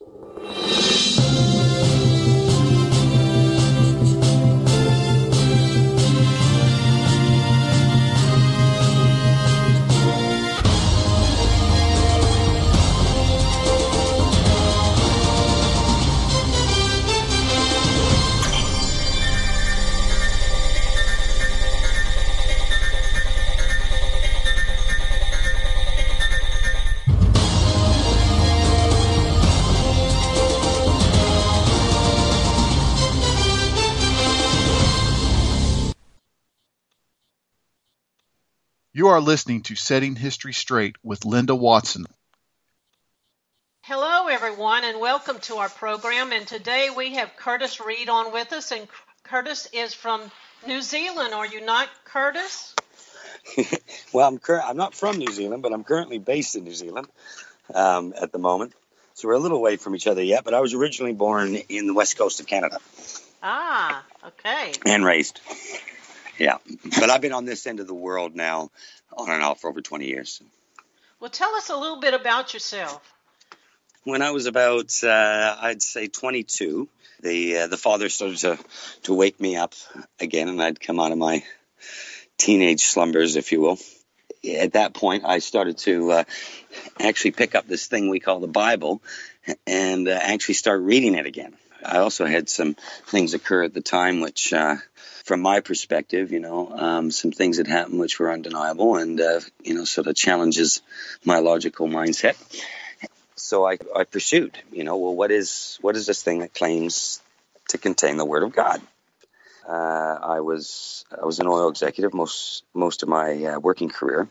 You are listening to Setting History Straight with Linda Watson. Hello, everyone, and welcome to our program. And today we have Curtis Reed on with us. And Curtis is from New Zealand. Are you not, Curtis? Well, I'm not from New Zealand, but I'm currently based in New Zealand at the moment. So we're a little away from each other yet, but I was originally born in the west coast of Canada. Ah, okay. And raised. Yeah. But I've been on this end of the world now on and off for over 20 years. Well, tell us a little bit about yourself. When I was about, I'd say 22, the father started to wake me up again, and I'd come out of my teenage slumbers, if you will. At that point, I started to actually pick up this thing we call the Bible and actually start reading it again. I also had some things occur at the time which, from my perspective, some things had happened which were undeniable and, sort of challenges my logical mindset. So I pursued, what is this thing that claims to contain the Word of God? I was an oil executive most of my working career,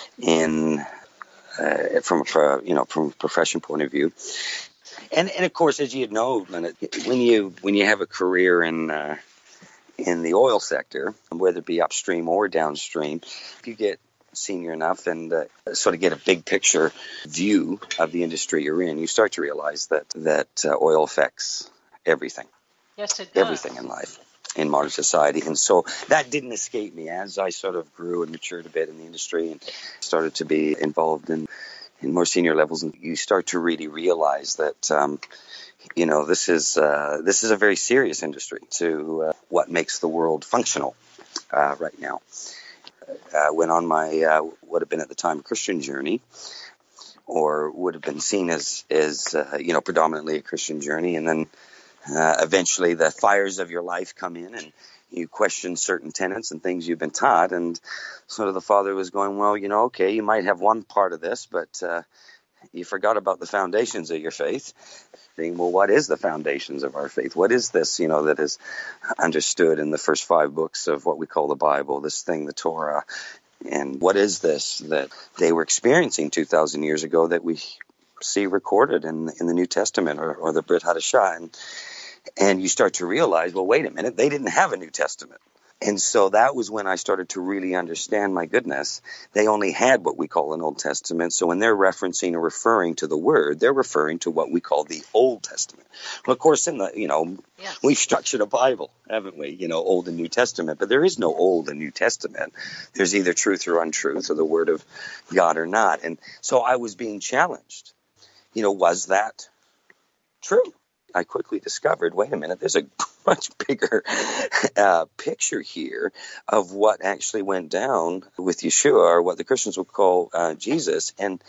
from a profession point of view, and of course, as you know, when you have a career in the oil sector, whether it be upstream or downstream, if you get senior enough and sort of get a big picture view of the industry you're in, you start to realize that oil affects everything. Yes, it does. Everything in life, in modern society. And so that didn't escape me as I sort of grew and matured a bit in the industry and started to be involved in more senior levels. And you start to really realize that, this is a very serious industry to what makes the world functional right now. Went on my would have been at the time a Christian journey, or would have been seen as predominantly a Christian journey, and then eventually the fires of your life come in and you question certain tenets and things you've been taught, and sort of the father was going, well, okay, you might have one part of this, but you forgot about the foundations of your faith. Saying, well, what is the foundations of our faith? What is this, that is understood in the first 5 books of what we call the Bible, this thing, the Torah? And what is this that they were experiencing 2,000 years ago that we see recorded in the New Testament or the Brit Hadashah? And you start to realize, well, wait a minute, they didn't have a New Testament. And so that was when I started to really understand, my goodness, they only had what we call an Old Testament. So when they're referencing or referring to the Word, they're referring to what we call the Old Testament. Well, of course, Yes. We've structured a Bible, haven't we? Old and New Testament. But there is no Old and New Testament. There's either truth or untruth, or the Word of God or not. And so I was being challenged. Was that true? I quickly discovered, wait a minute, there's a much bigger picture here of what actually went down with Yeshua, or what the Christians would call Jesus, and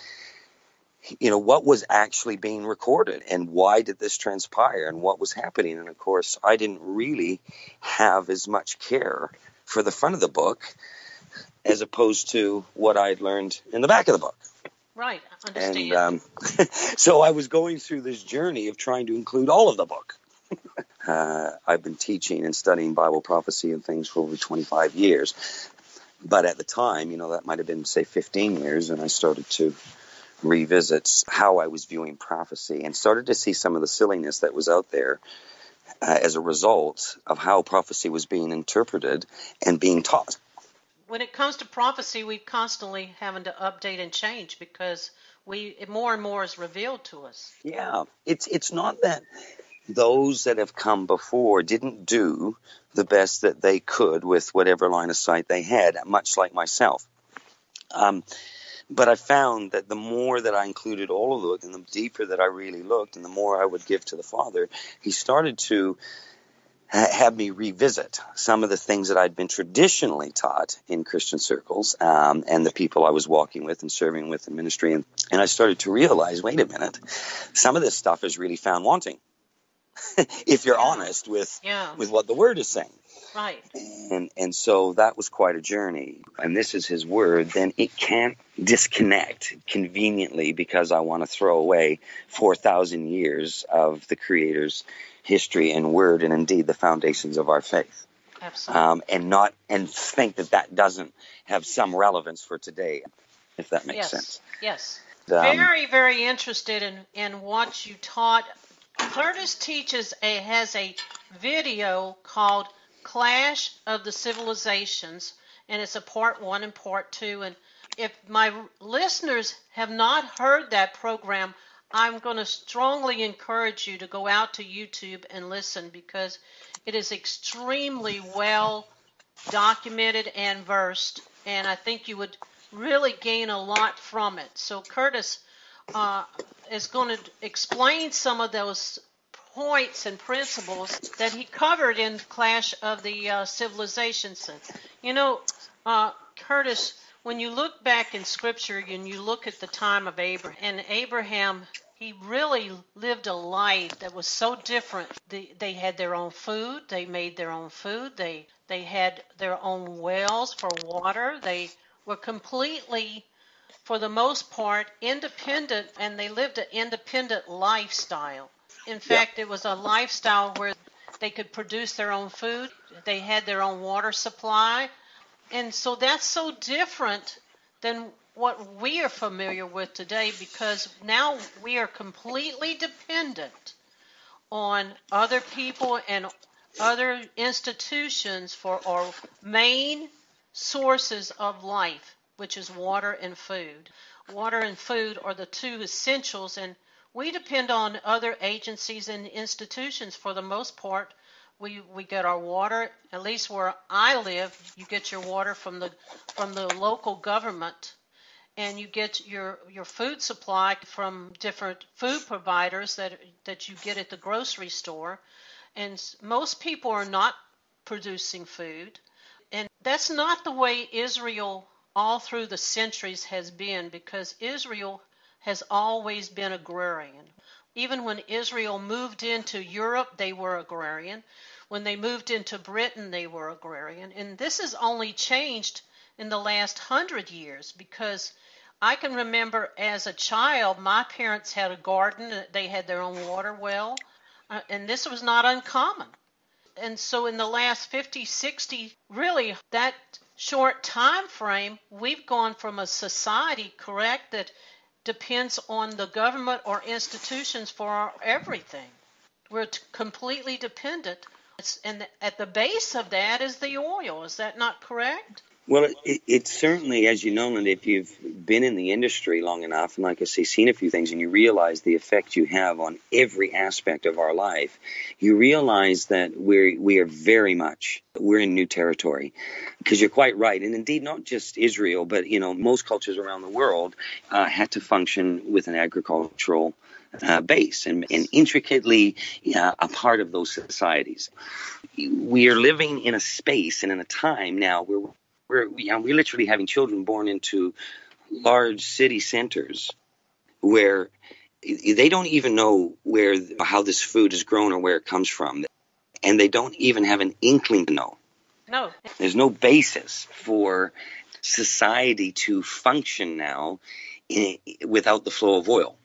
what was actually being recorded, and why did this transpire, and what was happening. And of course, I didn't really have as much care for the front of the book as opposed to what I'd learned in the back of the book. Right, understand. And so I was going through this journey of trying to include all of the book. I've been teaching and studying Bible prophecy and things for over 25 years. But at the time, that might have been, say, 15 years, and I started to revisit how I was viewing prophecy and started to see some of the silliness that was out there as a result of how prophecy was being interpreted and being taught. When it comes to prophecy, we're constantly having to update and change because more and more is revealed to us. Yeah, it's not that those that have come before didn't do the best that they could with whatever line of sight they had, much like myself. But I found that the more that I included all of those and the deeper that I really looked and the more I would give to the Father, he started to have me revisit some of the things that I'd been traditionally taught in Christian circles and the people I was walking with and serving with in ministry. And I started to realize, wait a minute, some of this stuff is really found wanting if you're honest with what the Word is saying. Right. And so that was quite a journey. And this is his word. Then it can't disconnect conveniently because I want to throw away 4,000 years of the Creator's history and word and indeed the foundations of our faith. Absolutely. And think that doesn't have some relevance for today, if that makes sense. Yes. Very, very interested in what you taught. Curtis has a video called Clash of the Civilizations, and it's a part 1 and part 2. And if my listeners have not heard that program, I'm going to strongly encourage you to go out to YouTube and listen, because it is extremely well documented and versed, and I think you would really gain a lot from it. So Curtis is going to explain some of those points and principles that he covered in Clash of the Civilizations. Curtis, when you look back in Scripture and you look at the time of Abraham, he really lived a life that was so different. They had their own food. They made their own food. They had their own wells for water. They were completely, for the most part, independent, and they lived an independent lifestyle. In fact, it was a lifestyle where they could produce their own food. They had their own water supply. And so that's so different than what we are familiar with today, because now we are completely dependent on other people and other institutions for our main sources of life, which is water and food. Water and food are the two essentials, and we depend on other agencies and institutions for the most part. We get our water, at least where I live, you get your water from the local government, and you get your food supply from different food providers that you get at the grocery store. And most people are not producing food. And that's not the way Israel all through the centuries has been, because Israel has always been agrarian. Even when Israel moved into Europe, they were agrarian. When they moved into Britain, they were agrarian. And this has only changed in the last 100 years, because I can remember as a child, my parents had a garden. They had their own water well, and this was not uncommon. And so in the last 50, 60, really that short time frame, we've gone from a society, correct, that depends on the government or institutions for everything. We're completely dependent. And at the base of that is the oil. Is that not correct? Well, it's certainly, as you know, Linda, if you've been in the industry long enough, and like I say, seen a few things, and you realize the effect you have on every aspect of our life, you realize that we are very much, we're in new territory. Because you're quite right, and indeed not just Israel, but most cultures around the world had to function with an agricultural base and intricately a part of those societies. We are living in a space and in a time now where we're literally having children born into large city centers where they don't even know how this food is grown or where it comes from, and they don't even have an inkling to know. No. There's no basis for society to function now without the flow of oil.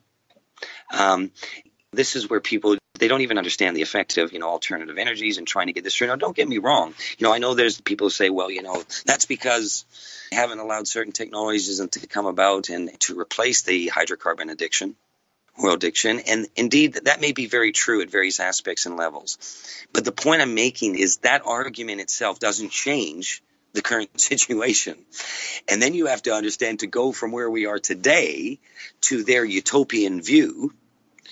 This is where they don't even understand the effect of, alternative energies and trying to get this through. Now, don't get me wrong. I know there's people who say, well, that's because they haven't allowed certain technologies to come about and to replace the hydrocarbon addiction, oil addiction. And indeed, that may be very true at various aspects and levels. But the point I'm making is that argument itself doesn't change the current situation. And then you have to understand, to go from where we are today to their utopian view,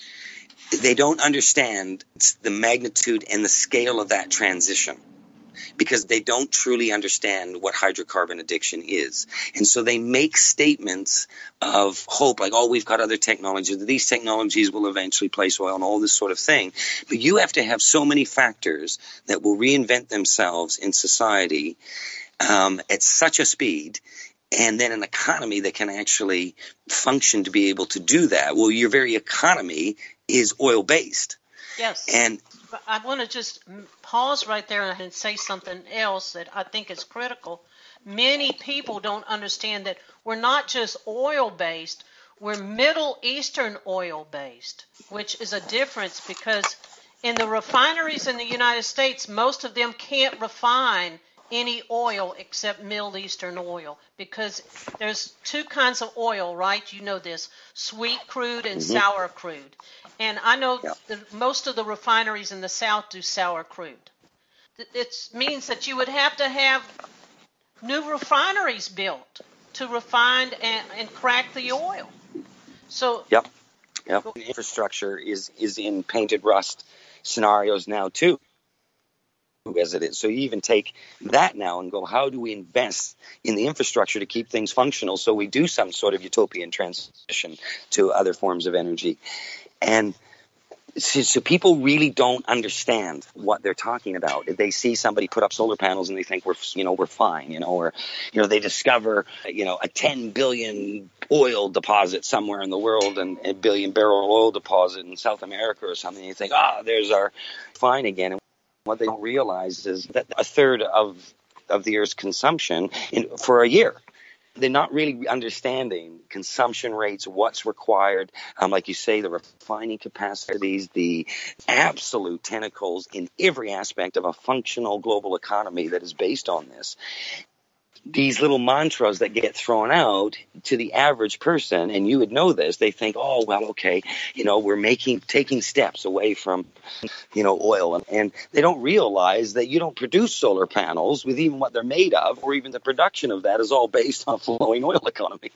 they don't understand the magnitude and the scale of that transition. because they don't truly understand what hydrocarbon addiction is. And so they make statements of hope, like, oh, we've got other technologies. These technologies will eventually place oil and all this sort of thing. But you have to have so many factors that will reinvent themselves in society at such a speed, and then an economy that can actually function to be able to do that. Well, your very economy is oil-based. Yes. And But I want to just pause right there and say something else that I think is critical. Many people don't understand that we're not just oil-based, we're Middle Eastern oil-based, which is a difference because in the refineries in the United States, most of them can't refine any oil except Middle Eastern oil because there's two kinds of oil, right? You know this, sweet crude and sour crude. And I know most of the refineries in the South do sour crude. It means that you would have to have new refineries built to refine and crack the oil. So Yep. Infrastructure is in painted rust scenarios now too, as it is. So you even take that now and go, how do we invest in the infrastructure to keep things functional so we do some sort of utopian transition to other forms of energy? And so people really don't understand what they're talking about. They see somebody put up solar panels and they think we're fine, or they discover, a 10 billion oil deposit somewhere in the world and a billion barrel oil deposit in South America or something. You think, there's our fine again. And what they don't realize is that a third of the Earth's consumption for a year. They're not really understanding consumption rates, what's required, like you say, the refining capacities, the absolute tentacles in every aspect of a functional global economy that is based on this. These little mantras that get thrown out to the average person, and you would know this, they think, we're taking steps away from, oil. And they don't realize that you don't produce solar panels with even what they're made of, or even the production of that is all based on flowing oil economy.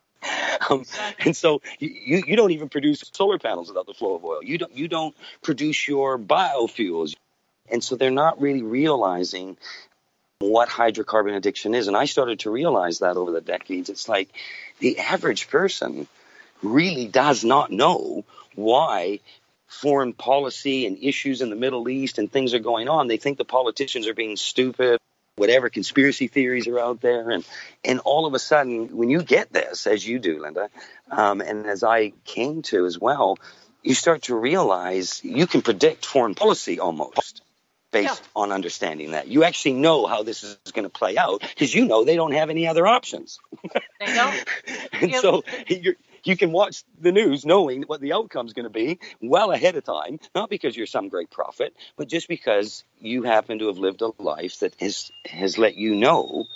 And so you don't even produce solar panels without the flow of oil. You don't produce your biofuels. And so they're not really realizing what hydrocarbon addiction is. And I started to realize that over the decades. It's like the average person really does not know why foreign policy and issues in the Middle East and things are going on. They think the politicians are being stupid, whatever conspiracy theories are out there. And all of a sudden, when you get this, as you do, Linda, and as I came to as well, you start to realize you can predict foreign policy almost based on understanding that. You actually know how this is going to play out because they don't have any other options. They don't. And so you can watch the news knowing what the outcome is going to be well ahead of time, not because you're some great prophet, but just because you happen to have lived a life that has let you know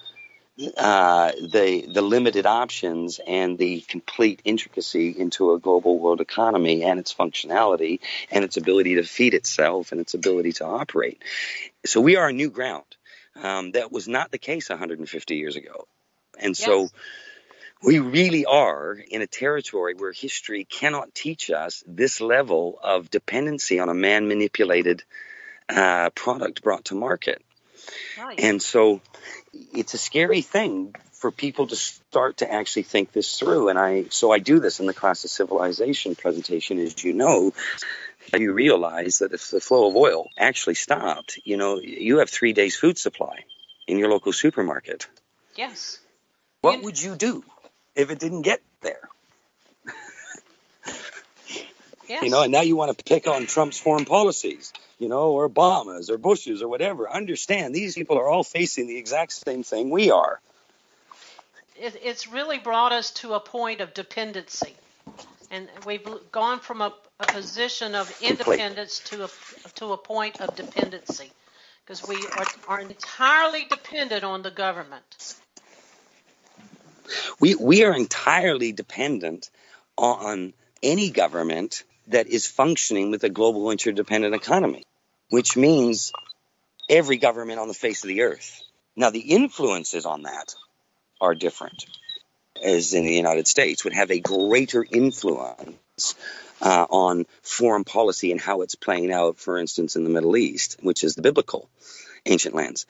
the limited options and the complete intricacy into a global world economy and its functionality and its ability to feed itself and its ability to operate. So we are new ground. That was not the case 150 years ago. And so we really are in a territory where history cannot teach us this level of dependency on a man-manipulated product brought to market. Right. And so it's a scary thing for people to start to actually think this through. And I do this in the Class of Civilization presentation, as you know. You realize that if the flow of oil actually stopped, you have 3 days food supply in your local supermarket. Yes. What would you do if it didn't get there? Yes. And now you want to pick on Trump's foreign policies, or Obama's or Bush's or whatever. Understand, these people are all facing the exact same thing we are. It's really brought us to a point of dependency. And we've gone from a position of independence to a point of dependency because we are entirely dependent on the government. We are entirely dependent on any government that is functioning with a global interdependent economy, which means every government on the face of the earth. Now, the influences on that are different, as in the United States, would have a greater influence on foreign policy and how it's playing out, for instance, in the Middle East, which is the biblical. ancient lands.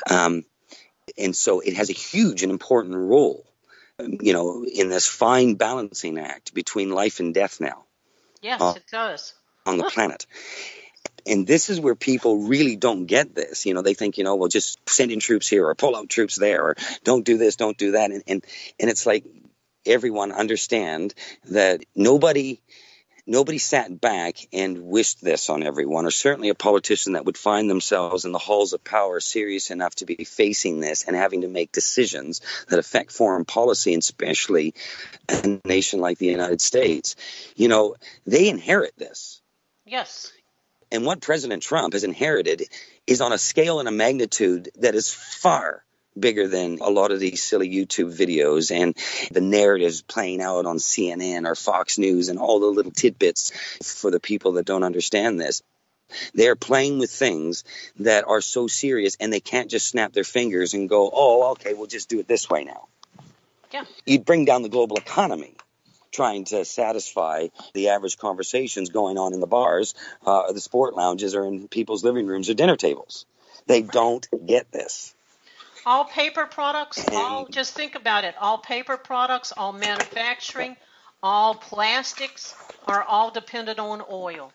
And so it has a huge and important role, in this fine balancing act between life and death now Yes, it does. on the planet. And this is where people really don't get this. They think, well, just send in troops here or pull out troops there, or don't do this, don't do that. And it's like everyone understand that nobody sat back and wished this on everyone, or certainly a politician that would find themselves in the halls of power serious enough to be facing this and having to make decisions that affect foreign policy, and especially a nation like the United States. They inherit this. Yes. And what President Trump has inherited is on a scale and a magnitude that is far bigger than a lot of these silly YouTube videos and the narratives playing out on CNN or Fox News and all the little tidbits for the people that don't understand this. They're playing with things that are so serious, and they can't just snap their fingers and go, oh, okay, we'll just do it this way now. Yeah. You'd bring down the global economy trying to satisfy the average conversations going on in the bars, the sport lounges, or in people's living rooms or dinner tables. They don't get this. All paper products, just think about it. All paper products, all manufacturing, all plastics are all dependent on oil.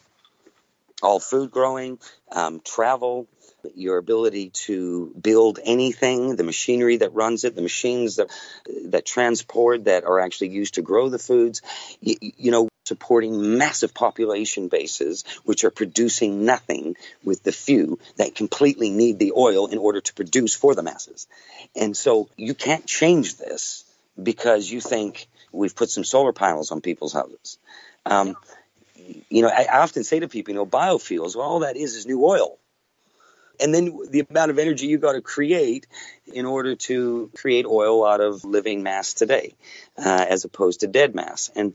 All food growing, travel, your ability to build anything, the machinery that runs it, the machines that transport, that are actually used to grow the foods, supporting massive population bases which are producing nothing with the few that completely need the oil in order to produce for the masses. And so you can't change this because you think we've put some solar panels on people's houses. I often say to people, biofuels, well, all that is new oil. And then the amount of energy you got to create in order to create oil out of living mass today, as opposed to dead mass. And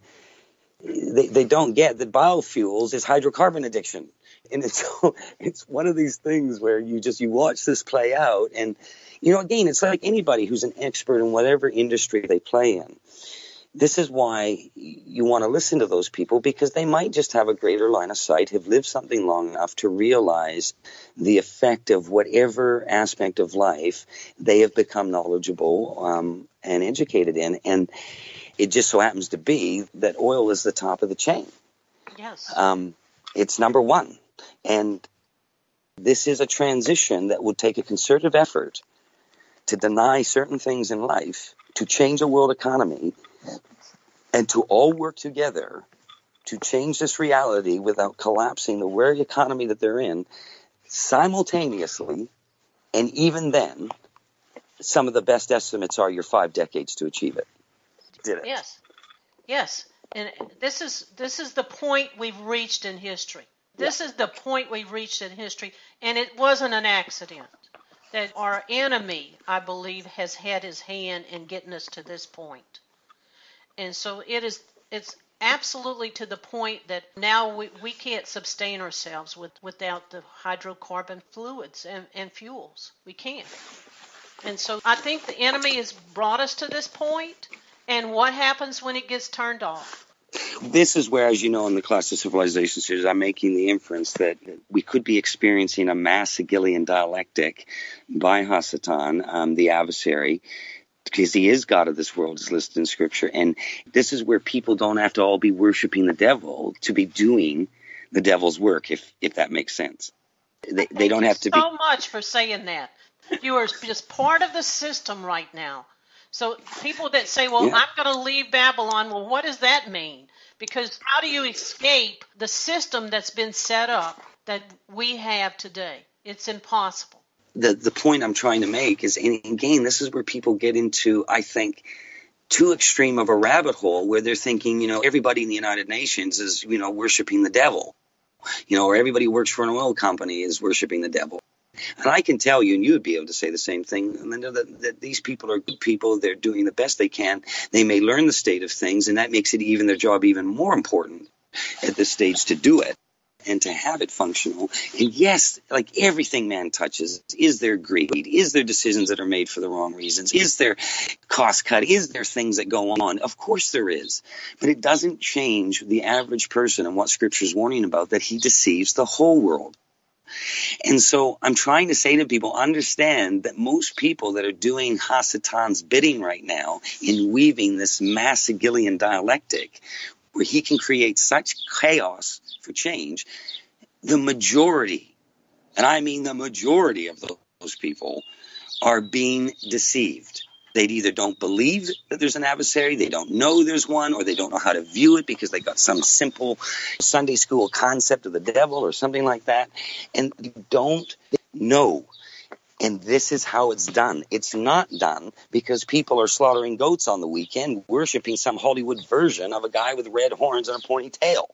they don't get that biofuels is hydrocarbon addiction. And it's one of these things where you watch this play out. And, again, it's like anybody who's an expert in whatever industry they play in. This is why you want to listen to those people, because they might just have a greater line of sight, have lived something long enough to realize the effect of whatever aspect of life they have become knowledgeable and educated in. And it just so happens to be that oil is the top of the chain. Yes. It's number one. And this is a transition that would take a concerted effort to deny certain things in life, to change a world economy, and to all work together to change this reality without collapsing the very economy that they're in simultaneously. And even then, some of the best estimates are your 5 decades to achieve it. Did it? Yes. And this is the point we've reached in history. This is the point we've reached in history, and it wasn't an accident. That our enemy, I believe, has had his hand in getting us to this point. And so it's absolutely to the point that now we can't sustain ourselves without the hydrocarbon fluids and fuels. We can't. And so I think the enemy has brought us to this point, and what happens when it gets turned off? This is where, as you know, in the Clash of Civilizations series, I'm making the inference that we could be experiencing a mass Hegelian dialectic by Hasatan, the adversary, because he is God of this world, as listed in Scripture. And this is where people don't have to all be worshiping the devil to be doing the devil's work, if that makes sense. They don't have to be. So much for saying that. You are just part of the system right now. So people that say, well, I'm going to leave Babylon, well, what does that mean? Because how do you escape the system that's been set up that we have today? It's impossible. The point I'm trying to make is, and again, this is where people get into, I think, too extreme of a rabbit hole where they're thinking, everybody in the United Nations is, worshiping the devil, or everybody who works for an oil company is worshiping the devil. And I can tell you, and you would be able to say the same thing, that these people are good people. They're doing the best they can. They may learn the state of things, and that makes it their job even more important at this stage to do it and to have it functional. And yes, like everything man touches, is there greed? Is there decisions that are made for the wrong reasons? Is there cost cut? Is there things that go on? Of course there is. But it doesn't change the average person and what Scripture is warning about, that he deceives the whole world. And so I'm trying to say to people, understand that most people that are doing Hasatan's bidding right now in weaving this Massagillian dialectic, where he can create such chaos for change, the majority, and I mean the majority of those people, are being deceived. They either don't believe that there's an adversary, they don't know there's one, or they don't know how to view it because they got some simple Sunday school concept of the devil or something like that. And you don't know. And this is how it's done. It's not done because people are slaughtering goats on the weekend, worshiping some Hollywood version of a guy with red horns and a pointy tail.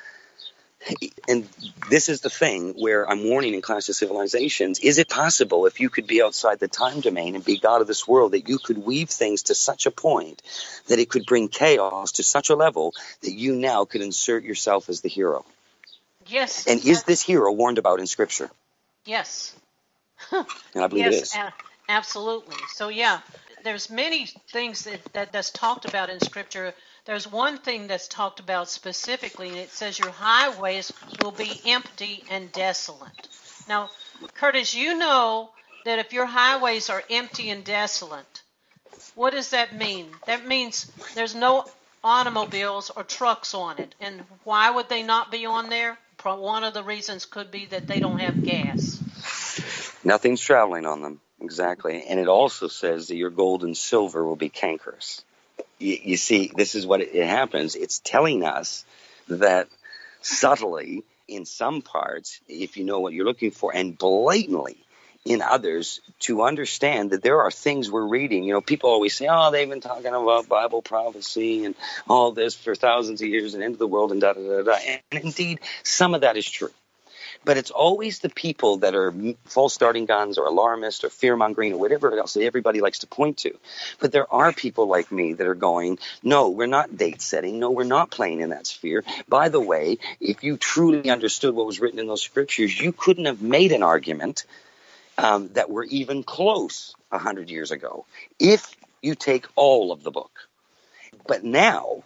And this is the thing where I'm warning in Clash of Civilizations. Is it possible, if you could be outside the time domain and be God of this world, that you could weave things to such a point that it could bring chaos to such a level that you now could insert yourself as the hero? Yes. And is this hero warned about in Scripture? Yes. And I believe it is. Absolutely. So, yeah, there's many things that's talked about in Scripture. There's one thing that's talked about specifically, and it says your highways will be empty and desolate. Now, Curtis, you know that if your highways are empty and desolate, what does that mean? That means there's no automobiles or trucks on it. And why would they not be on there? One of the reasons could be that they don't have gas. Nothing's traveling on them. Exactly. And it also says that your gold and silver will be cankerous. You see, this is what it happens. It's telling us that subtly, in some parts, if you know what you're looking for, and blatantly in others, to understand that there are things we're reading. You know, people always say, oh, they've been talking about Bible prophecy and all this for thousands of years and end of the world and da-da-da-da. And indeed, some of that is true. But it's always the people that are false starting guns or alarmists or fear-mongering or whatever else that everybody likes to point to. But there are people like me that are going, no, we're not date-setting. No, we're not playing in that sphere. By the way, if you truly understood what was written in those scriptures, you couldn't have made an argument that were even close 100 years ago if you take all of the book. But now,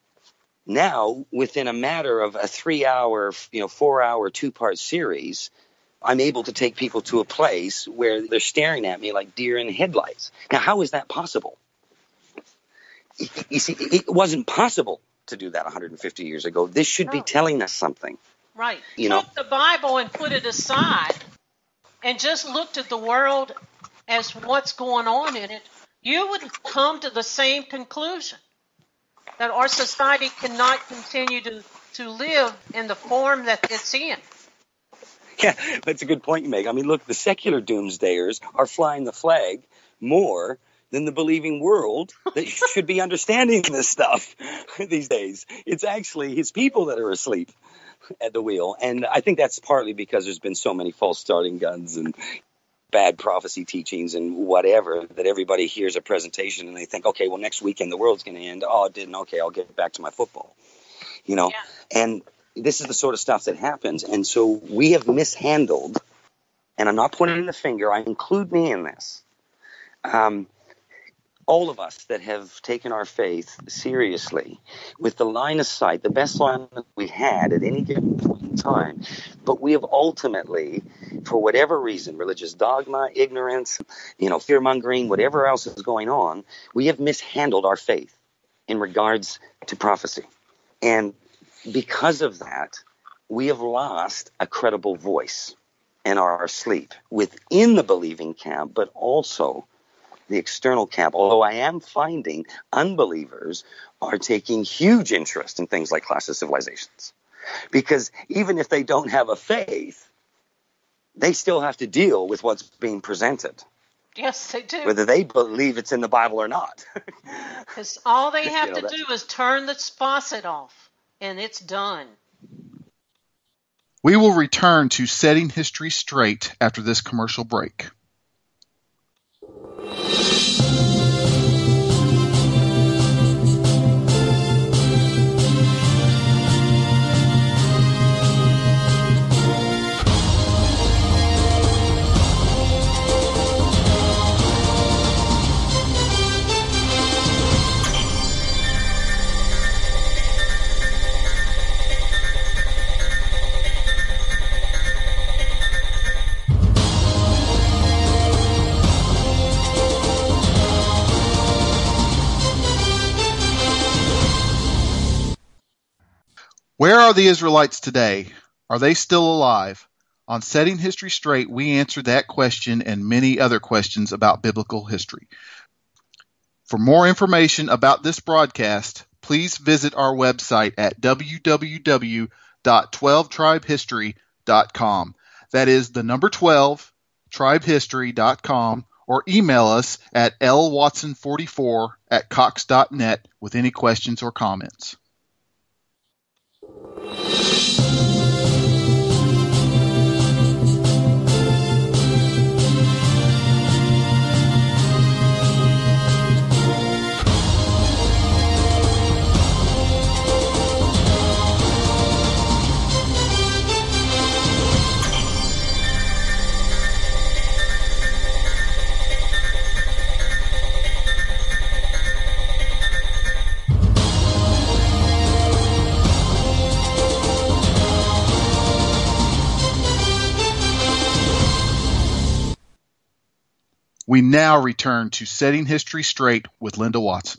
within a matter of a 3-hour, 4-hour, 2-part series, I'm able to take people to a place where they're staring at me like deer in headlights. Now, how is that possible? You see, it wasn't possible to do that 150 years ago. This should be telling us something. Right. Took the Bible and put it aside and just looked at the world as what's going on in it, you would come to the same conclusion. That our society cannot continue to live in the form that it's in. Yeah, that's a good point you make. I mean, look, the secular doomsdayers are flying the flag more than the believing world that should be understanding this stuff these days. It's actually his people that are asleep at the wheel. And I think that's partly because there's been so many false starting guns and bad prophecy teachings and whatever, that everybody hears a presentation and they think, okay, well, next weekend the world's going to end. Oh, it didn't. Okay, I'll get back to my football. Yeah. And this is the sort of stuff that happens. And so we have mishandled, and I'm not pointing the finger, I include me in this. All of us that have taken our faith seriously with the line of sight, the best line that we had at any given point in time, but we have ultimately, for whatever reason, religious dogma, ignorance, fear-mongering, whatever else is going on, we have mishandled our faith in regards to prophecy. And because of that, we have lost a credible voice and are asleep within the believing camp, but also the external camp, although I am finding unbelievers are taking huge interest in things like Clash of Civilizations. Because even if they don't have a faith, they still have to deal with what's being presented. Yes, they do. Whether they believe it's in the Bible or not. Because all they have to do is turn the faucet off, and it's done. We will return to Setting History Straight after this commercial break. Where are the Israelites today? Are they still alive? On Setting History Straight, we answer that question and many other questions about biblical history. For more information about this broadcast, please visit our website at www.12tribehistory.com. That is the number 12, tribehistory.com, or email us at lwatson44@cox.net with any questions or comments. We now return to Setting History Straight with Linda Watson.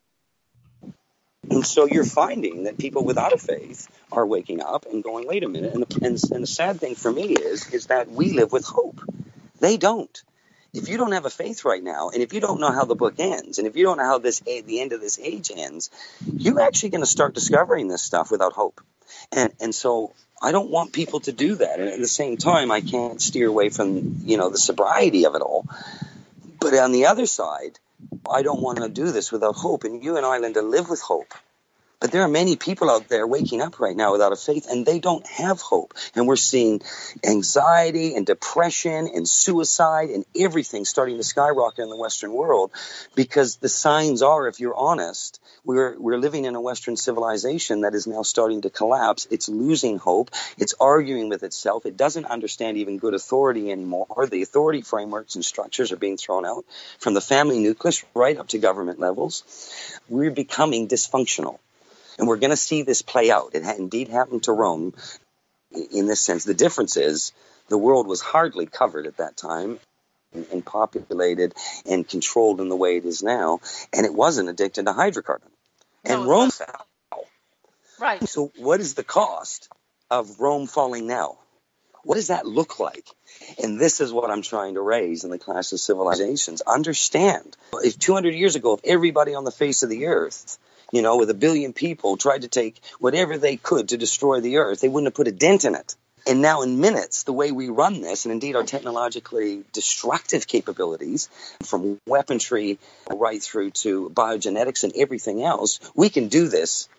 And so you're finding that people without a faith are waking up and going, wait a minute. And the sad thing for me is that we live with hope. They don't. If you don't have a faith right now, and if you don't know how the book ends, and if you don't know how the end of this age ends, you're actually going to start discovering this stuff without hope. And so I don't want people to do that. And at the same time, I can't steer away from, the sobriety of it all. But on the other side, I don't want to do this without hope. And you and I, Linda, live with hope. But there are many people out there waking up right now without a faith, and they don't have hope. And we're seeing anxiety and depression and suicide and everything starting to skyrocket in the Western world, because the signs are, if you're honest, we're living in a Western civilization that is now starting to collapse. It's losing hope. It's arguing with itself. It doesn't understand even good authority anymore. The authority frameworks and structures are being thrown out from the family nucleus right up to government levels. We're becoming dysfunctional. And we're going to see this play out. It indeed happened to Rome in this sense. The difference is the world was hardly covered at that time and populated and controlled in the way it is now. And it wasn't addicted to hydrocarbon. And Rome fell. Right. So what is the cost of Rome falling now? What does that look like? And this is what I'm trying to raise in the class of civilizations. Understand, if 200 years ago, if everybody on the face of the earth, with 1 billion people tried to take whatever they could to destroy the earth, they wouldn't have put a dent in it. And now in minutes, the way we run this, and indeed our technologically destructive capabilities, from weaponry right through to biogenetics and everything else, we can do this,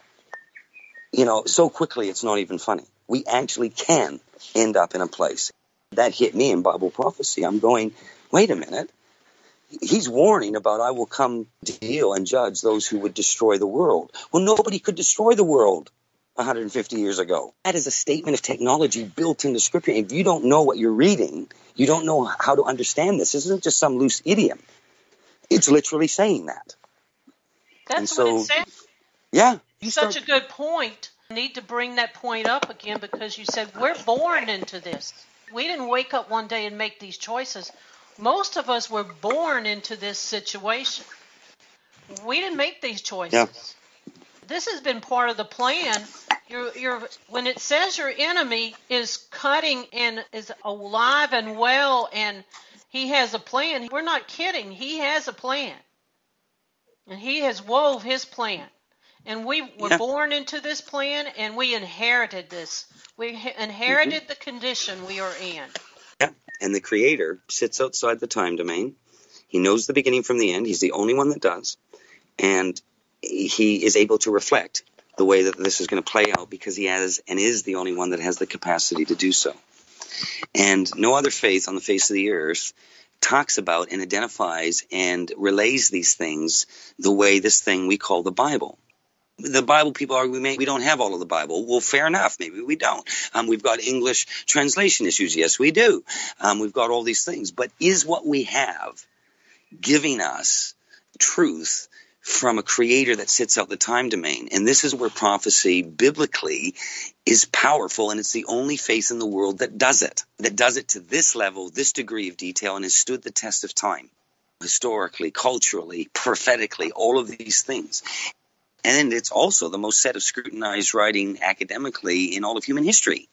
so quickly it's not even funny. We actually can end up in a place. That hit me in Bible prophecy. I'm going, wait a minute. He's warning about, I will come to deal and judge those who would destroy the world. Well, nobody could destroy the world 150 years ago. That is a statement of technology built into Scripture. If you don't know what you're reading, you don't know how to understand this. This isn't just some loose idiom. It's literally saying that. That's what it says. Yeah. Such a good point. I need to bring that point up again, because you said we're born into this. We didn't wake up one day and make these choices. Most of us were born into this situation. We didn't make these choices. Yeah. This has been part of the plan. When it says your enemy is cutting and is alive and well and he has a plan, we're not kidding. He has a plan. And he has wove his plan. And we were born into this plan, and we inherited this. We inherited the condition we are in. Yeah, and the Creator sits outside the time domain. He knows the beginning from the end. He's the only one that does. And he is able to reflect the way that this is going to play out, because he has and is the only one that has the capacity to do so. And no other faith on the face of the earth talks about and identifies and relays these things the way this thing we call the Bible. The Bible, people argue, we don't have all of the Bible. Well, fair enough. Maybe we don't. We've got English translation issues. Yes, we do. We've got all these things. But is what we have giving us truth from a Creator that sits out the time domain? And this is where prophecy biblically is powerful, and it's the only faith in the world that does it to this level, this degree of detail, and has stood the test of time, historically, culturally, prophetically, all of these things. And it's also the most set of scrutinized writing academically in all of human history.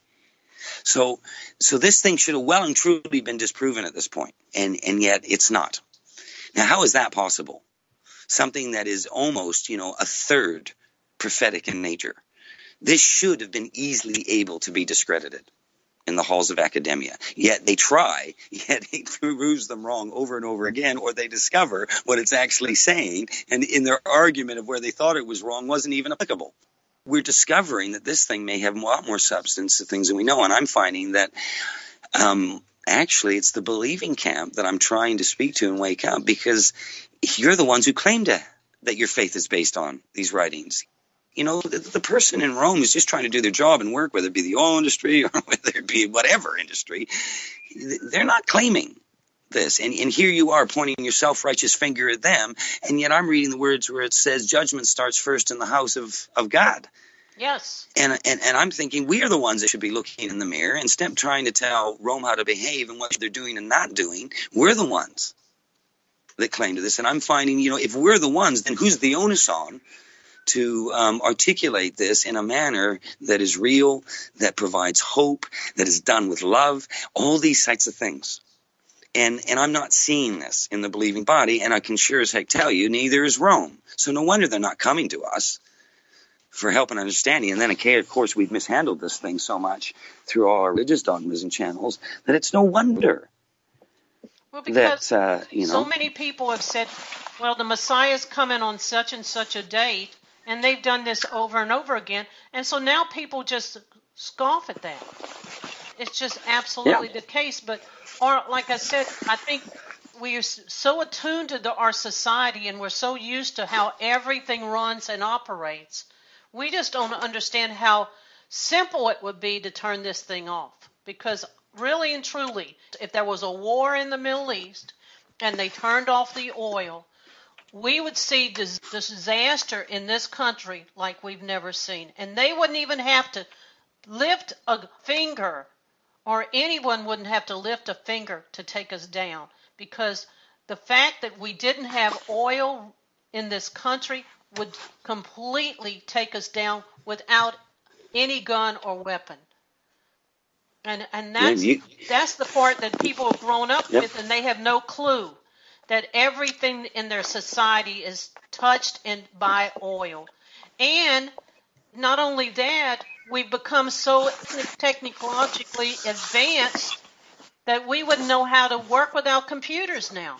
So this thing should have well and truly been disproven at this point, and yet it's not. Now, how is that possible? Something that is almost, a third prophetic in nature. This should have been easily able to be discredited in the halls of academia. Yet they try, yet it proves them wrong over and over again, or they discover what it's actually saying, and in their argument of where they thought it was wrong wasn't even applicable. We're discovering that this thing may have a lot more substance to things than we know, and I'm finding that actually it's the believing camp that I'm trying to speak to and wake up, because you're the ones who claim that your faith is based on these writings. The person in Rome who's just trying to do their job and work, whether it be the oil industry or whether it be whatever industry, they're not claiming this. And here you are pointing your self-righteous finger at them, and yet I'm reading the words where it says judgment starts first in the house of God. Yes. And I'm thinking we are the ones that should be looking in the mirror instead of trying to tell Rome how to behave and what they're doing and not doing. We're the ones that claim to this. And I'm finding, if we're the ones, then who's the onus on to articulate this in a manner that is real, that provides hope, that is done with love, all these types of things. And I'm not seeing this in the believing body, and I can sure as heck tell you, neither is Rome. So no wonder they're not coming to us for help and understanding. And then, of course, we've mishandled this thing so much through all our religious dogmas and channels that it's no wonder. Well, because so many people have said, well, the Messiah's coming on such and such a date, and they've done this over and over again. And so now people just scoff at that. It's just absolutely the case. But, or like I said, I think we are so attuned to our society, and we're so used to how everything runs and operates. We just don't understand how simple it would be to turn this thing off. Because really and truly, if there was a war in the Middle East and they turned off the oil, we would see disaster in this country like we've never seen. And they wouldn't even have to lift a finger, or anyone wouldn't have to lift a finger to take us down, because the fact that we didn't have oil in this country would completely take us down without any gun or weapon. And that's the part that people have grown up with, and they have no clue that everything in their society is touched by oil. And not only that, we've become so technologically advanced that we wouldn't know how to work without computers now.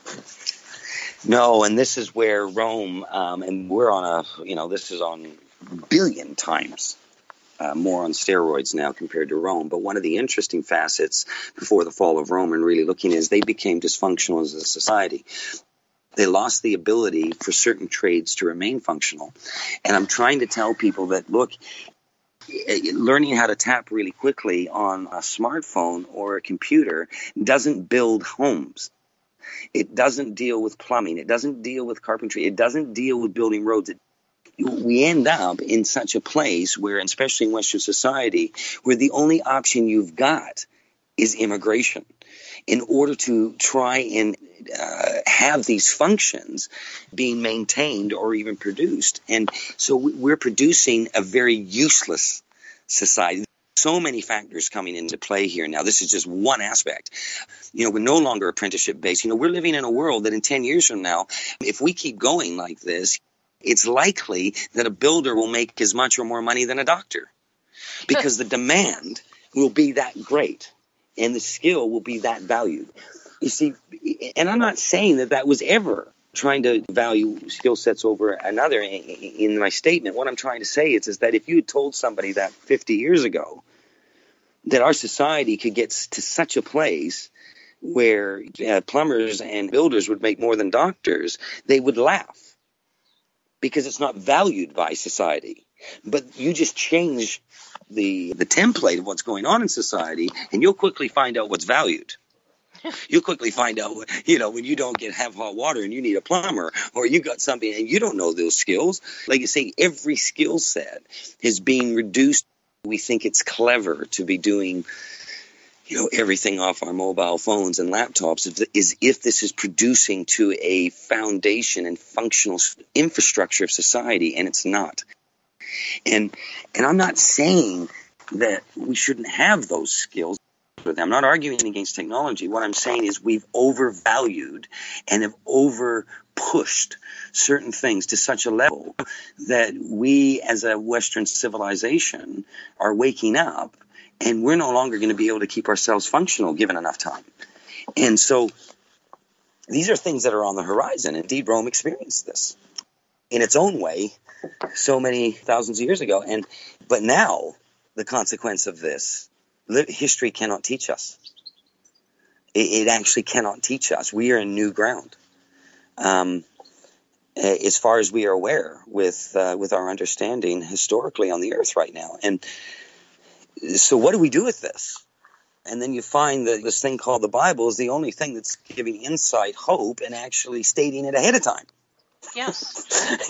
No, and this is where Rome, and we're on this is on billion times more on steroids now compared to Rome. But one of the interesting facets before the fall of Rome and really looking is they became dysfunctional as a society. They lost the ability for certain trades to remain functional. And I'm trying to tell people that, look, learning how to tap really quickly on a smartphone or a computer doesn't build homes. It doesn't deal with plumbing. It doesn't deal with carpentry. It doesn't deal with building roads. We end up in such a place where, especially in Western society, where the only option you've got is immigration in order to try and have these functions being maintained or even produced. And so we're producing a very useless society. So many factors coming into play here now. This is just one aspect. We're no longer apprenticeship based. We're living in a world that in 10 years from now, if we keep going like this, it's likely that a builder will make as much or more money than a doctor, because the demand will be that great and the skill will be that valued. You see, and I'm not saying that was ever trying to value skill sets over another in my statement. What I'm trying to say is that if you had told somebody that 50 years ago that our society could get to such a place where plumbers and builders would make more than doctors, they would laugh, because it's not valued by society. But you just change the template of what's going on in society, and you'll quickly find out what's valued. You'll quickly find out, when you don't have hot water and you need a plumber, or you got something and you don't know those skills. Like I say, every skill set is being reduced. We think it's clever to be doing everything off our mobile phones and laptops is if this is producing to a foundation and functional infrastructure of society, and it's not. And I'm not saying that we shouldn't have those skills. I'm not arguing against technology. What I'm saying is we've overvalued and have over-pushed certain things to such a level that we as a Western civilization are waking up, and we're no longer going to be able to keep ourselves functional given enough time. And so these are things that are on the horizon. Indeed, Rome experienced this in its own way so many thousands of years ago. But now the consequence of this, history cannot teach us. It actually cannot teach us. We are in new ground, as far as we are aware, with our understanding historically on the earth right now. And so what do we do with this? And then you find that this thing called the Bible is the only thing that's giving insight, hope, and actually stating it ahead of time. Yes.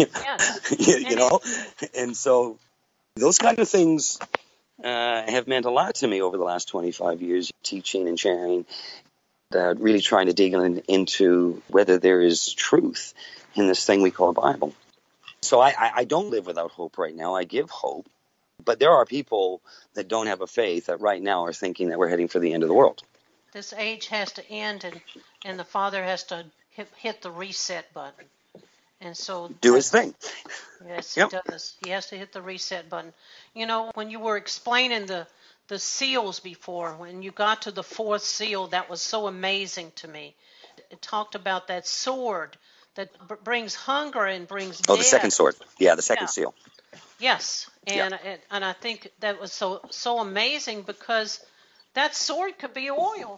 And so those kind of things have meant a lot to me over the last 25 years, teaching and sharing, really trying to dig into whether there is truth in this thing we call the Bible. So I don't live without hope right now. I give hope. But there are people that don't have a faith that right now are thinking that we're heading for the end of the world. This age has to end, and the Father has to hit the reset button. And so do his thing. Yes, He does. He has to hit the reset button. When you were explaining the seals before, when you got to the fourth seal, that was so amazing to me. It talked about that sword that brings hunger and brings death. The second sword. Yeah, the second seal. Yes, and I think that was so amazing because that sword could be oil.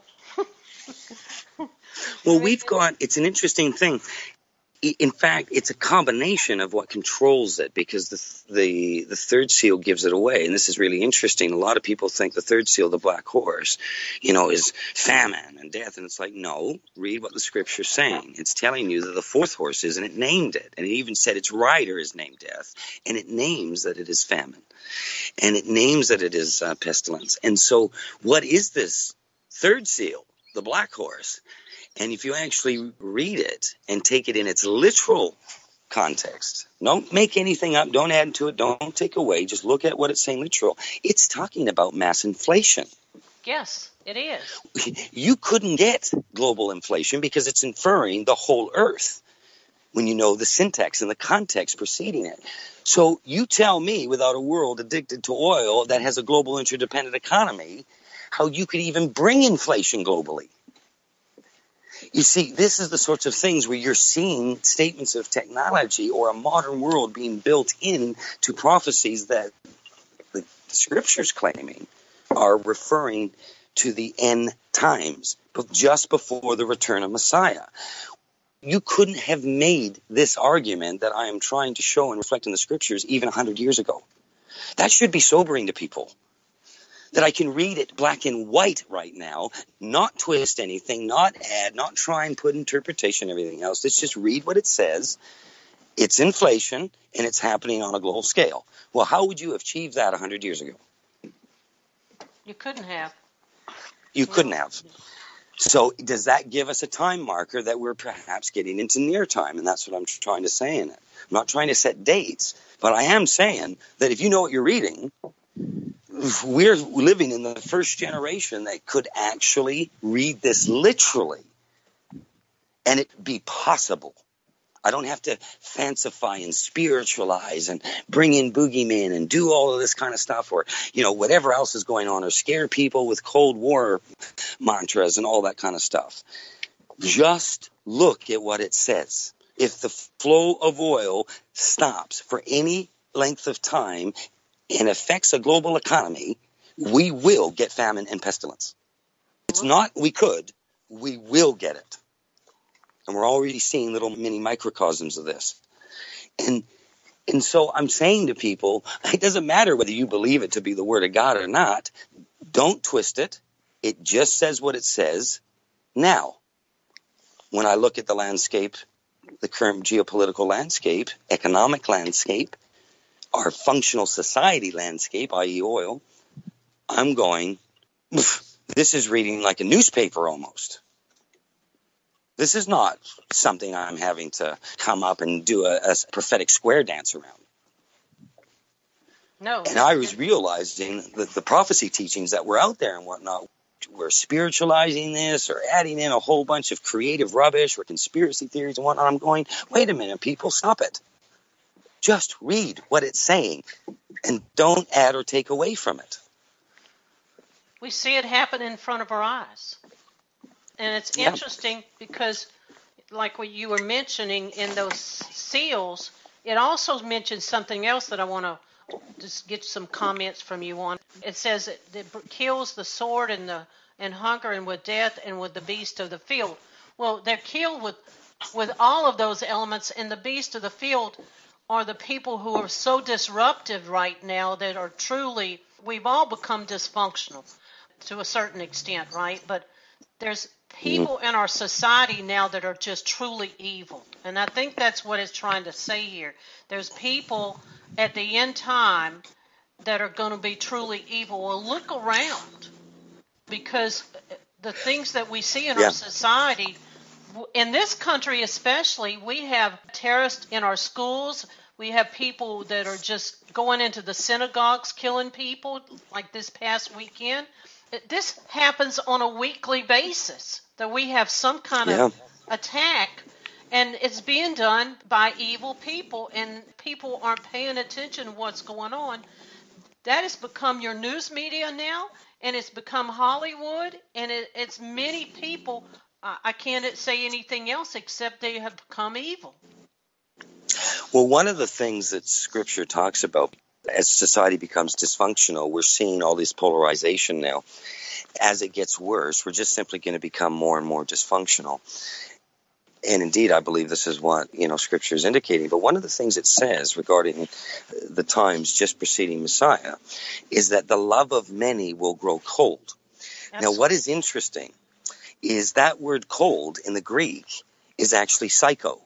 Well, it's an interesting thing. In fact, it's a combination of what controls it, because the third seal gives it away. And this is really interesting. A lot of people think the third seal, the black horse, is famine and death. And it's like, no, read what the scripture's saying. It's telling you that the fourth horse is, and it named it. And it even said its rider is named death. And it names that it is famine. And it names that it is pestilence. And so what is this third seal, the black horse? And if you actually read it and take it in its literal context, don't make anything up, don't add to it, don't take away, just look at what it's saying literal. It's talking about mass inflation. Yes, it is. You couldn't get global inflation because it's inferring the whole earth when you know the syntax and the context preceding it. So you tell me, without a world addicted to oil that has a global interdependent economy, how you could even bring inflation globally. You see, this is the sorts of things where you're seeing statements of technology or a modern world being built into prophecies that the scripture's claiming are referring to the end times, but just before the return of Messiah. You couldn't have made this argument that I am trying to show and reflect in the scriptures even 100 years ago. That should be sobering to people. That I can read it black and white right now, not twist anything, not add, not try and put interpretation, everything else. Let's just read what it says. It's inflation, and it's happening on a global scale. Well, how would you have achieved that 100 years ago? You couldn't have. You couldn't have. So does that give us a time marker that we're perhaps getting into near time? And that's what I'm trying to say in it. I'm not trying to set dates, but I am saying that if you know what you're reading, we're living in the first generation that could actually read this literally and it be possible. I don't have to fancify and spiritualize and bring in boogeymen and do all of this kind of stuff or, whatever else is going on or scare people with Cold War mantras and all that kind of stuff. Just look at what it says. If the flow of oil stops for any length of time and affects a global economy, we will get famine and pestilence. It's not we could, we will get it. And we're already seeing little mini microcosms of this. And so I'm saying to people, it doesn't matter whether you believe it to be the word of God or not. Don't twist it. It just says what it says. Now, when I look at the landscape, the current geopolitical landscape, economic landscape, our functional society landscape, i.e. oil, I'm going, This is reading like a newspaper almost. This is not something I'm having to come up and do a prophetic square dance around. No. And I was realizing that the prophecy teachings that were out there and whatnot were spiritualizing this or adding in a whole bunch of creative rubbish or conspiracy theories and whatnot. I'm going, wait a minute, people, stop it. Just read what it's saying and don't add or take away from it. We see it happen in front of our eyes. And it's interesting because, like what you were mentioning in those seals, it also mentions something else that I want to just get some comments from you on. It says it kills the sword and hunger and with death and with the beast of the field. Well, they're killed with all of those elements, and the beast of the field are the people who are so disruptive right now that are truly, we've all become dysfunctional to a certain extent, right? But there's people in our society now that are just truly evil. And I think that's what it's trying to say here. There's people at the end time that are going to be truly evil. Well, look around, because the things that we see in our society, in this country especially, we have terrorists in our schools. We have people that are just going into the synagogues, killing people, like this past weekend. This happens on a weekly basis, that we have some kind of attack, and it's being done by evil people, and people aren't paying attention to what's going on. That has become your news media now, and it's become Hollywood, and it's many people. I can't say anything else except they have become evil. Well, one of the things that Scripture talks about, as society becomes dysfunctional, we're seeing all this polarization now. As it gets worse, we're just simply going to become more and more dysfunctional. And indeed, I believe this is what, Scripture is indicating. But one of the things it says regarding the times just preceding Messiah is that the love of many will grow cold. Absolutely. Now, what is interesting is that word cold in the Greek is actually psycho.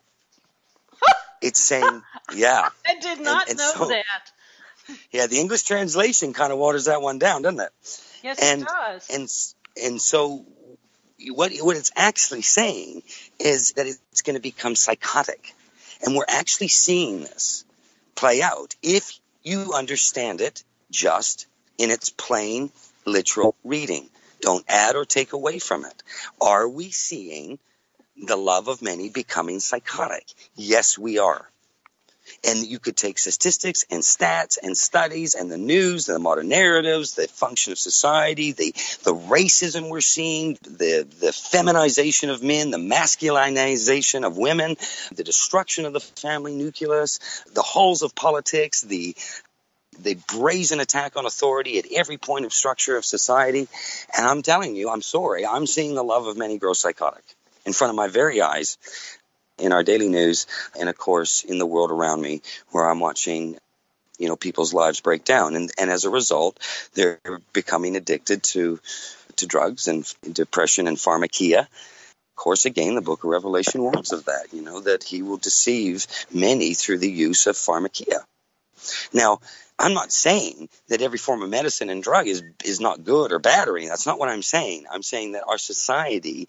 It's saying, I did not know that. Yeah, the English translation kind of waters that one down, doesn't it? Yes, it does. And so what it's actually saying is that it's going to become psychotic. And we're actually seeing this play out if you understand it just in its plain, literal reading. Don't add or take away from it. Are we seeing the love of many becoming psychotic? Yes, we are. And you could take statistics and stats and studies and the news, the modern narratives, the function of society, the racism we're seeing, the feminization of men, the masculinization of women, the destruction of the family nucleus, the halls of politics, the brazen attack on authority at every point of structure of society. And I'm telling you, I'm sorry, I'm seeing the love of many grow psychotic in front of my very eyes, in our daily news, and of course in the world around me, where I'm watching, people's lives break down, and as a result, they're becoming addicted to drugs and depression and pharmakia. Of course, again, the Book of Revelation warns of that. That he will deceive many through the use of pharmakia. Now, I'm not saying that every form of medicine and drug is not good or bad or anything. That's not what I'm saying. I'm saying that our society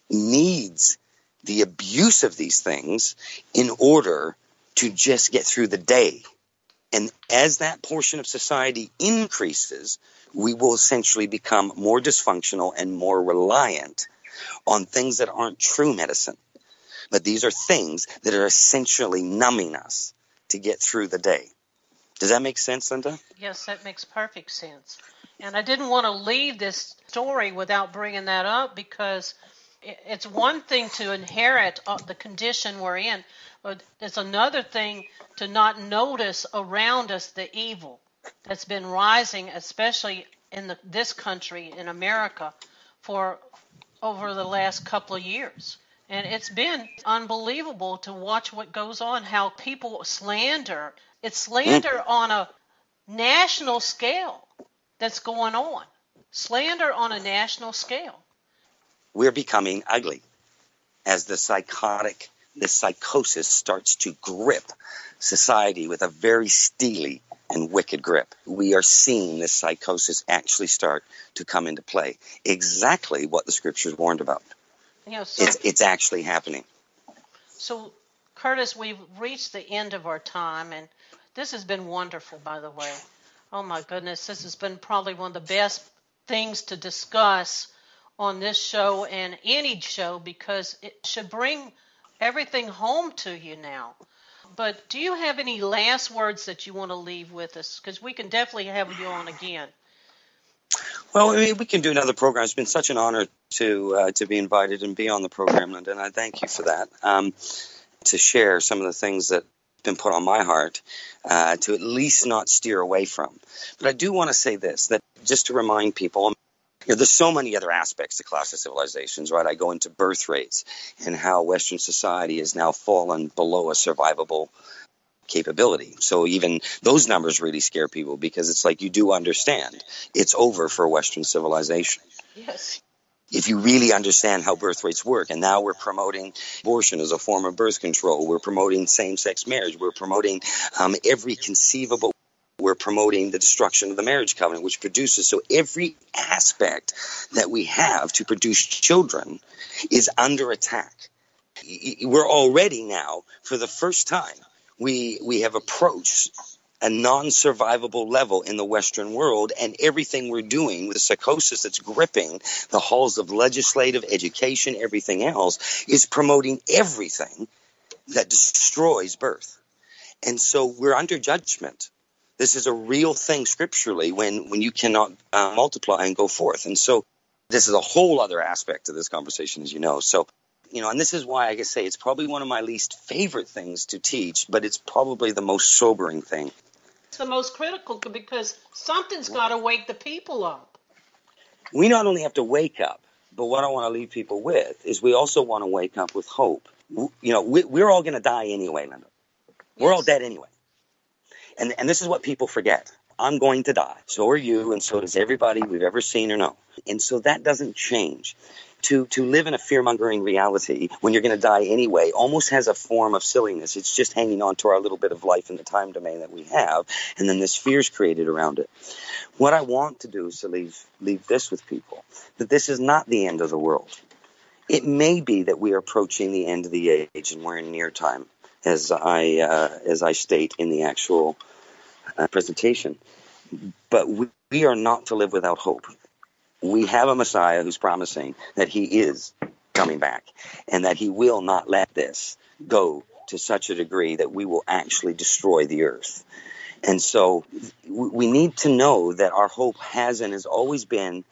needs the abuse of these things in order to just get through the day. And as that portion of society increases, we will essentially become more dysfunctional and more reliant on things that aren't true medicine. But these are things that are essentially numbing us to get through the day. Does that make sense, Linda? Yes, that makes perfect sense. And I didn't want to leave this story without bringing that up, because it's one thing to inherit the condition we're in, but it's another thing to not notice around us the evil that's been rising, especially in this country, in America, for over the last couple of years. And it's been unbelievable to watch what goes on, how people slander. It's slander on a national scale that's going on. Slander on a national scale. We're becoming ugly as the psychosis starts to grip society with a very steely and wicked grip. We are seeing this psychosis actually start to come into play. Exactly what the scriptures warned about. It's actually happening. So, Curtis, we've reached the end of our time, and this has been wonderful, by the way. Oh my goodness, this has been probably one of the best things to discuss on this show and any show, because it should bring everything home to you now. But do you have any last words that you want to leave with us? Because we can definitely have you on again. Well, I mean, we can do another program. It's been such an honor to be invited and be on the program, Linda, and I thank you for that. To share some of the things that have been put on my heart, to at least not steer away from. But I do want to say this, that just to remind people, there's so many other aspects to classless civilizations, right? I go into birth rates and how Western society has now fallen below a survivable capability. So even those numbers really scare people, because it's like, you do understand it's over for Western civilization. Yes. If you really understand how birth rates work, and now we're promoting abortion as a form of birth control, we're promoting same-sex marriage, we're promoting every conceivable, we're promoting the destruction of the marriage covenant, which produces, so every aspect that we have to produce children is under attack. We're already now, for the first time, we have approached a non-survivable level in the Western world, and everything we're doing with the psychosis that's gripping the halls of legislative, education, everything else, is promoting everything that destroys birth. And so we're under judgment. This is a real thing scripturally when you cannot multiply and go forth. And so this is a whole other aspect of this conversation, as you know. So, and this is why I can say it's probably one of my least favorite things to teach, but it's probably the most sobering thing. It's the most critical, because something's got to wake the people up. We not only have to wake up, but what I want to leave people with is we also want to wake up with hope. We're all going to die anyway, Linda. We're all dead anyway. And this is what people forget. I'm going to die. So are you, and so does everybody we've ever seen or know. And so that doesn't change. To live in a fear-mongering reality when you're going to die anyway almost has a form of silliness. It's just hanging on to our little bit of life in the time domain that we have, and then this fear's created around it. What I want to do is to leave this with people, that this is not the end of the world. It may be that we are approaching the end of the age and we're in near time, as I state in the actual presentation. But we are not to live without hope. We have a Messiah who's promising that he is coming back, and that he will not let this go to such a degree that we will actually destroy the earth. And so we need to know that our hope has and has always been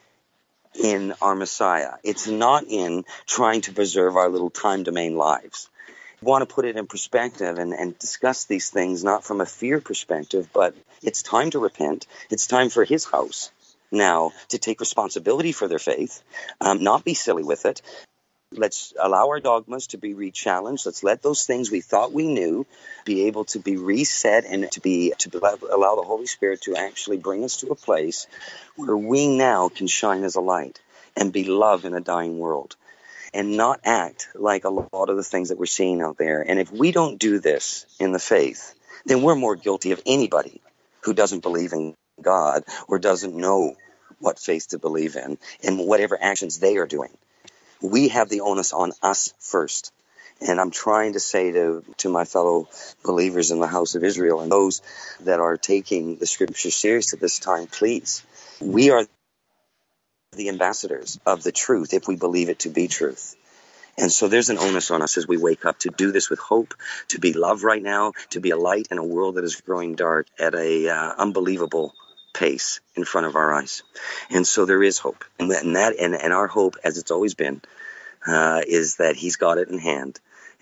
in our Messiah. It's not in trying to preserve our little time domain lives. I want to put it in perspective and discuss these things not from a fear perspective, but it's time to repent. It's time for his house now to take responsibility for their faith, not be silly with it. Let's allow our dogmas to be re-challenged. Let's let those things we thought we knew be able to be reset, and to allow the Holy Spirit to actually bring us to a place where we now can shine as a light and be love in a dying world, and not act like a lot of the things that we're seeing out there. And if we don't do this in the faith, then we're more guilty of anybody who doesn't believe in God or doesn't know what faith to believe in and whatever actions they are doing. We have the onus on us first. And I'm trying to say to my fellow believers in the house of Israel and those that are taking the scripture serious at this time, please, we are the ambassadors of the truth if we believe it to be truth. And so there's an onus on us as we wake up to do this with hope, to be love right now, to be a light in a world that is growing dark at a unbelievable pace in front of our eyes. And so there is hope. And our hope, as it's always been, is that he's got it in hand.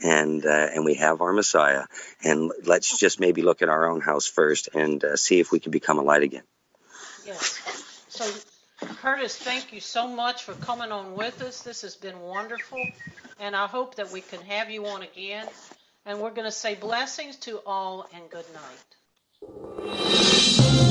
And we have our Messiah. And let's just maybe look at our own house first and see if we can become a light again. Yes. So, Curtis, thank you so much for coming on with us. This has been wonderful. And I hope that we can have you on again. And we're going to say blessings to all and good night.